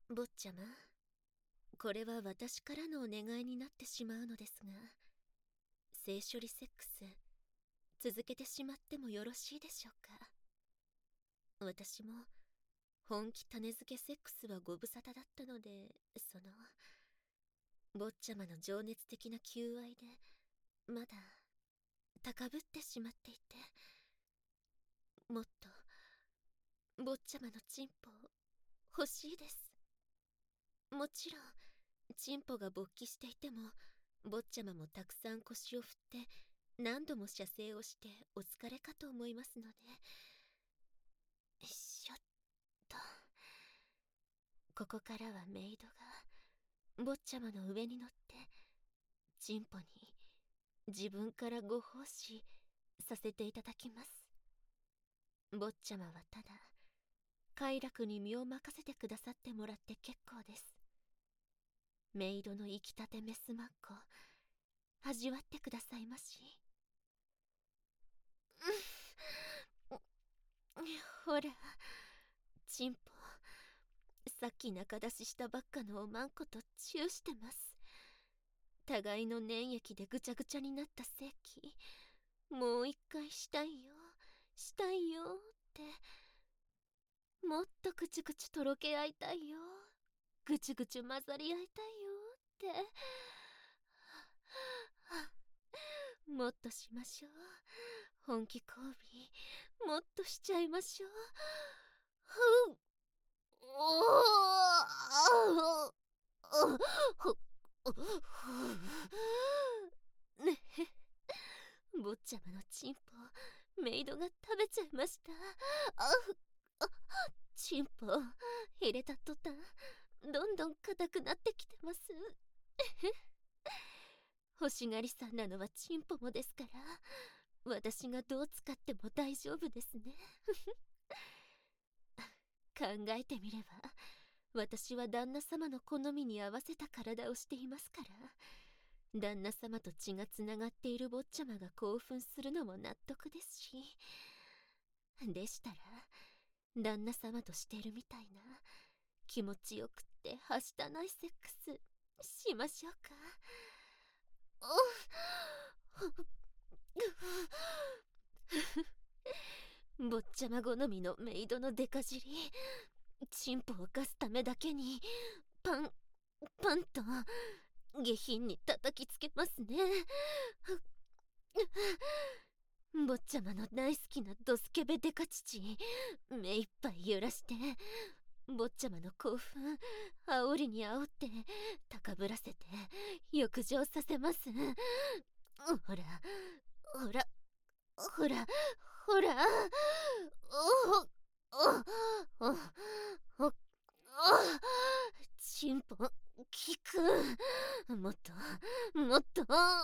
坊ちゃま、これは私からのお願いになってしまうのですが、性処理セックス、続けてしまってもよろしいでしょうか。私も、本気種付けセックスはご無沙汰だったので、坊ちゃまの情熱的な求愛で、まだ、高ぶってしまっていて、もっと、坊ちゃまのチンポ、欲しいです。もちろん、チンポが勃起していても、坊ちゃまもたくさん腰を振って、何度も射精をしてお疲れかと思いますので、しょっと。ここからはメイドが、坊ちゃまの上に乗って、チンポに、自分からご奉仕させていただきます。坊ちゃまはただ、快楽に身を任せてくださってもらって結構です。メイドの生きたてメスマッコ、味わってくださいまし。ほら、チンポ、さっき中出ししたばっかのおまんことチューしてます。互いの粘液でぐちゃぐちゃになった性器、もう一回したいよ、したいよって。もっとぐちゅぐちゅとろけ合いたいよ、ぐちゅぐちゅ混ざり合いたいよって。もっとしましょう。本気交尾、もっとしちゃいましょう。ふう。ねえ、坊ちゃまのチンポ、メイドが食べちゃいました。チンポ、入れた途端、どんどん硬くなってきてます。欲しがりさんなのはチンポもですから、私がどう使っても大丈夫ですね。考えてみれば、私は旦那様の好みに合わせた体をしていますから、旦那様と血がつながっている坊ちゃまが興奮するのも納得ですし、でしたら、旦那様としてるみたいな、気持ちよくってはしたないセックス、しましょうか。坊ちゃま好みのメイドのデカ尻、チンポをかすためだけに、パンと、下品に叩きつけますね。坊ちゃまの大好きなドスケベデカ乳、目いっぱい揺らして、坊ちゃまの興奮、煽りに煽って、高ぶらせて、浴場させます。ほら、ほら、ほら、ほら、おおおおチンポ、効く。もっと、もっと。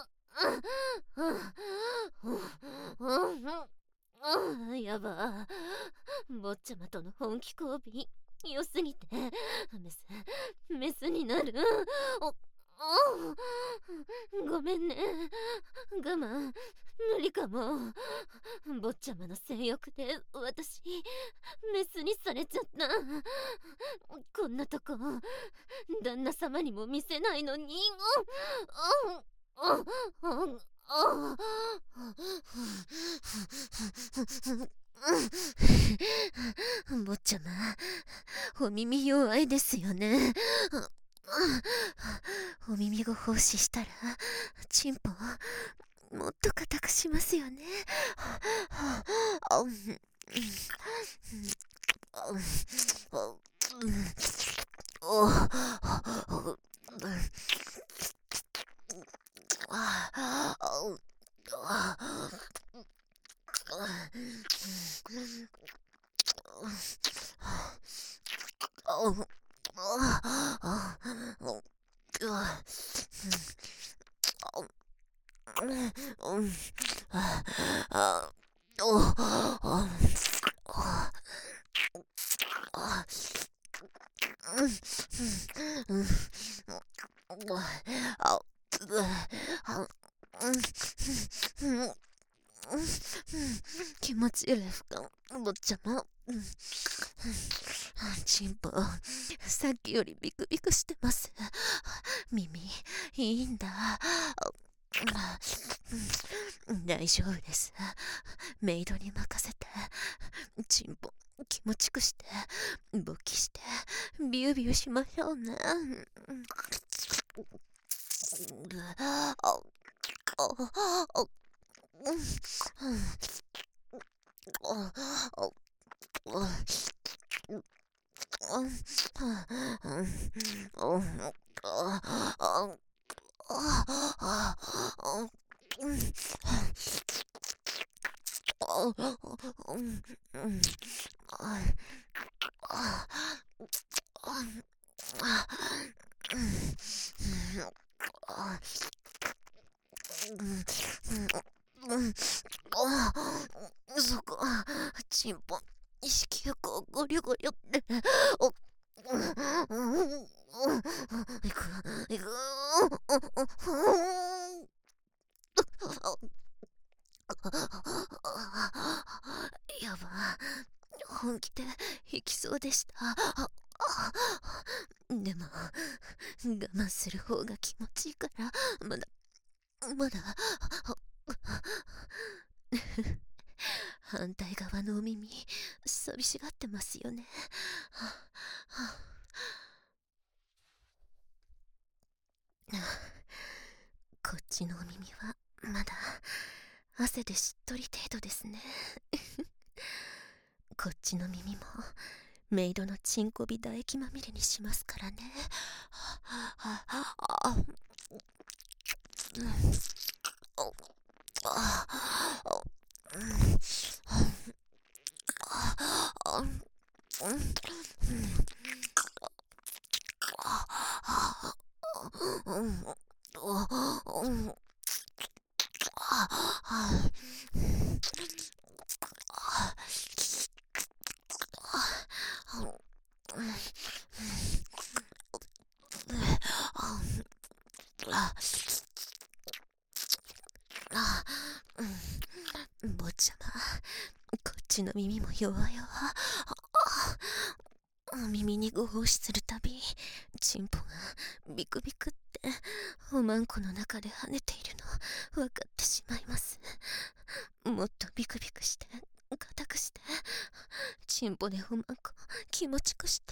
やば。坊ちゃまとの本気交尾、良すぎて、メスになる。ごめんね。我慢、無理かも。坊ちゃまの性欲で、私、メスにされちゃった。こんなとこ、旦那様にも見せないのに。坊ちゃま、お耳弱いですよね。お耳ご奉仕したら、チンポ、もっと硬くしますよね。気持ちいいですか、坊ちゃま。 チンポ、さっきよりビクビクしてます。耳、いいんだ。大丈夫です。メイドに任せて、チンポ、気持ちくして、勃起して、ビュービューしましょうね。そこ、チンポ、子宮口ゴリゴリって。いく、いく。やば、本気で引きそうでした。でも、我慢する方が気持ちいいから、まだ、反対側のお耳、寂しがってますよね。こっちのお耳は、まだ、汗でしっとり程度ですね。こっちの耳も、メイドのチンコビ唾液まみれにしますからね。坊ちゃま、こっちの耳も弱々。耳にご奉仕するたび、チンポがビクビクっておまんこの中で跳ねているの分かってしまいます。もっとビクビクして硬くして、チンポでおまんこ気持ちくして。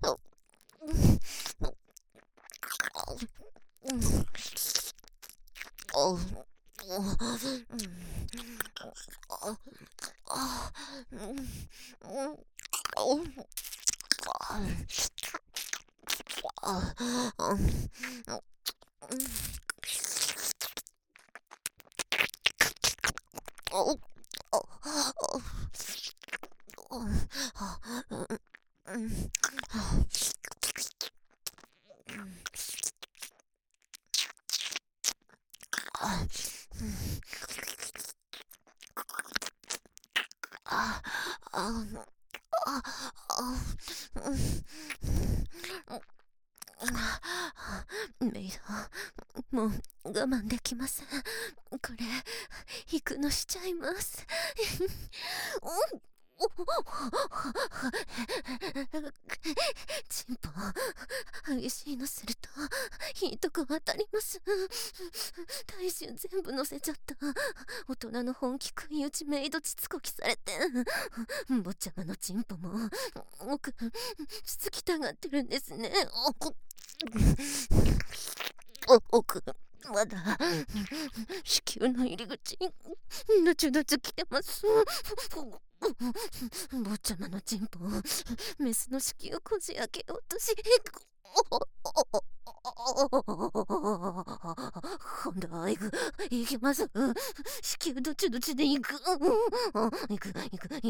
メイド、もう我慢できません。これ、引くのしちゃいます。チンポ、激しいのすると、いいとこ当たります。体重全部乗せちゃった。大人の本気食い打ちメイドちつこきされて。坊ちゃまのチンポも、奥、つきたがってるんですね。奥、まだ、子宮の入り口、ぬちゅぬちゅ来てます。坊ちゃまのチンポ、メスの子宮をこじ開けようとし、今度は行きます。子宮どちどちで行く。行く。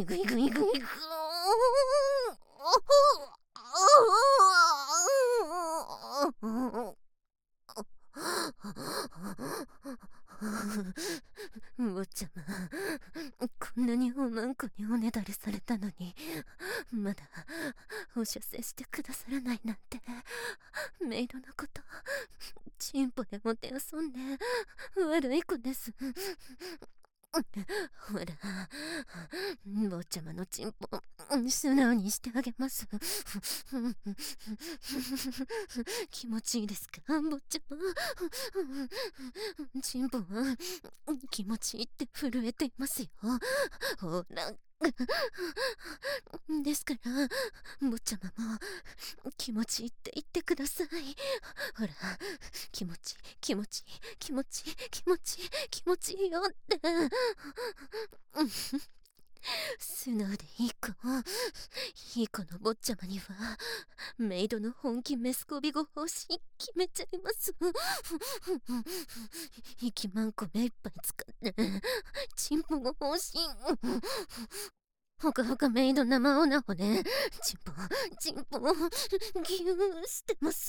坊ちゃま、こんなにおまんこにおねだりされたのに、まだお射精してくださらないなんて。メイドのことチンポでもてあそんで悪い子です。 ほら、坊ちゃまのチンポ素直にしてあげます。気持ちいいですか、坊ちゃま。チンポは気持ちいいって震えていますよ。ほら。ですから、坊ちゃまも気持ちいいって言ってください。ほら、気持ちいい、気持ちいい、気持ちいい、気持ちいい、気持ちいいよって。素直でいい子。いい子の坊ちゃまには、メイドの本気メスコビ語方針決めちゃいます。息まんこ目いっぱい使って、チンポ語方針。ほかほかメイド生オナホで、チンポ、チンポ、ギューしてます。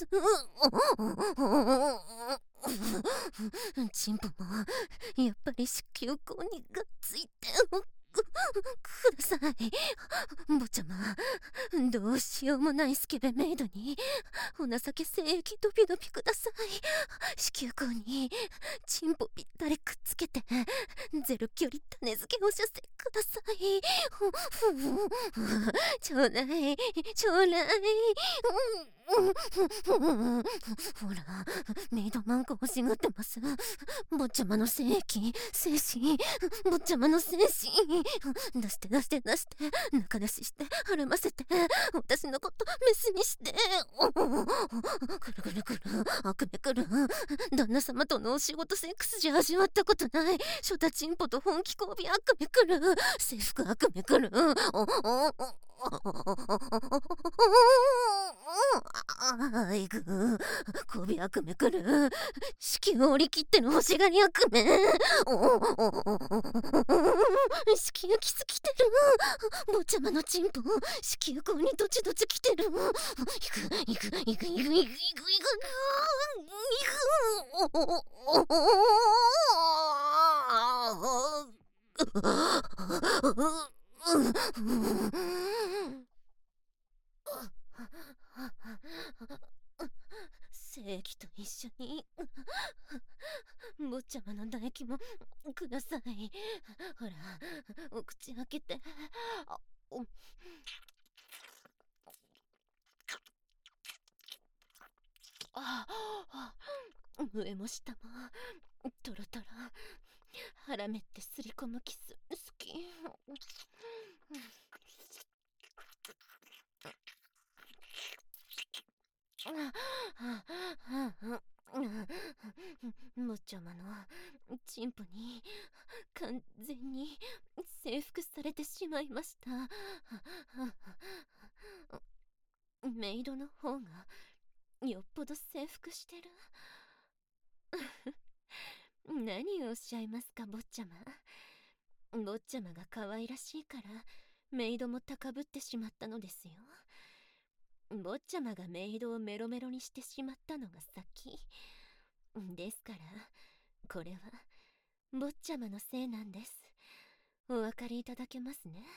チンポも、やっぱり子宮口にがっついて、ください。坊ちゃま、どうしようもないスケベメイドに、お情け精液ドピドピください。子宮口に、チンポぴったりくっつけて、ゼロ距離種付けお射精ください。ちょうだい、ちょうだい。ほら、メイドマンコ欲しがってます。坊ちゃまの精液、精子、坊ちゃまの精子。出して出して出して、中出しして、はらませて、私のことメスにして。くるくるくる、悪夢くる。旦那様とのお仕事セックスじゃ味わったことない。ショタチンポと本気交尾悪夢くる。制服悪夢くる。あいぐ交尾悪夢くる。子宮折り切っての欲しがり悪夢。子宮きつきてる。坊ちゃまのチンポ子宮口にどちどちきてる。いくいくいくいくいくいくいくいく精液と一緒に坊ちゃまの唾液もください。ほら、お口開けて。上も下もトロトロ。腹めってすり込むキス好き。坊ちゃまのチンポに完全に征服されてしまいました。メイドの方がよっぽど征服してる。何をおっしゃいますか、坊ちゃま。坊ちゃまが可愛らしいからメイドも高ぶってしまったのですよ。坊ちゃまがメイドをメロメロにしてしまったのが先ですから、これは坊ちゃまのせいなんです。お分かりいただけますね。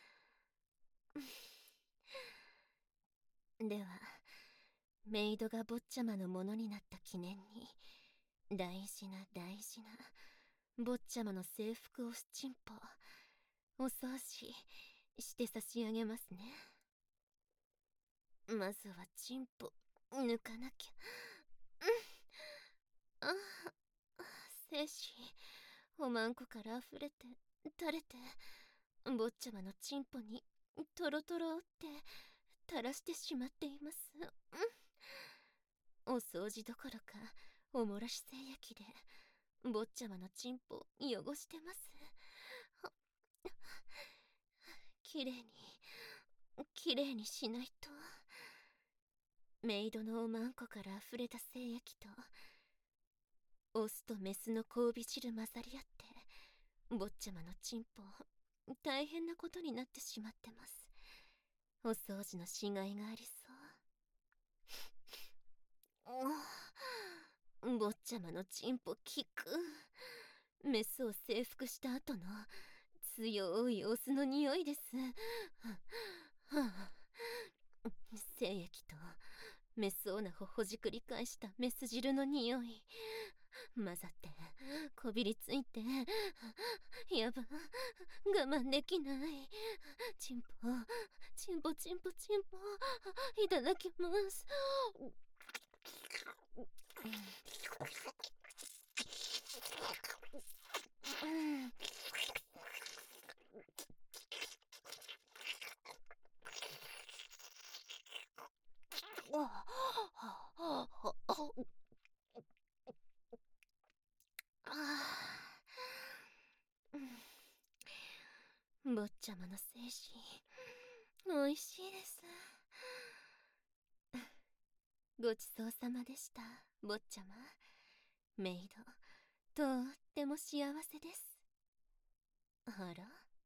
では、メイドが坊ちゃまのものになった記念に、大事な大事な坊ちゃまの制服をスチンポお掃除して差し上げますね。まずはチンポ抜かなきゃ。精子おまんこから溢れて垂れて、坊ちゃまのチンポにトロトロって垂らしてしまっています。お掃除どころかおもらし精液で坊ちゃまのチンポ汚してます。きれいにきれいにしないと。メイドのおまんこから溢れた精液とオスとメスの交尾汁混ざり合って坊ちゃまのチンポ大変なことになってしまってます。お掃除のしがいがありそう。坊ちゃまのチンポ効く。メスを征服した後の強いオスの匂いです。精液とメスオナホほじくり返したメス汁の匂い。 混ざってこびりついて、やば、我慢できない。チンポチンポチンポチンポ、いただきます。坊ちゃまの精神、おいしいです。ごちそうさまでした、坊ちゃま。メイド、とっても幸せです。あら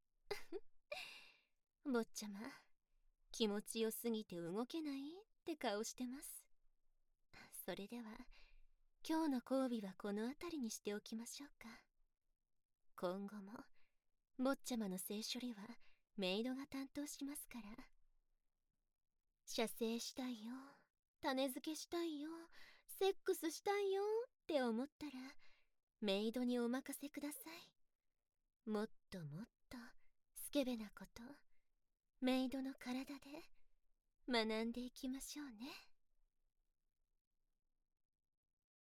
坊ちゃま、気持ちよすぎて動けないって顔してます。それでは、今日の交尾はこの辺りにしておきましょうか。今後も、坊ちゃまの性処理はメイドが担当しますから。射精したいよ、種付けしたいよ、セックスしたいよって思ったら、メイドにお任せください。もっともっとスケベなこと、メイドの体で学んでいきましょうね。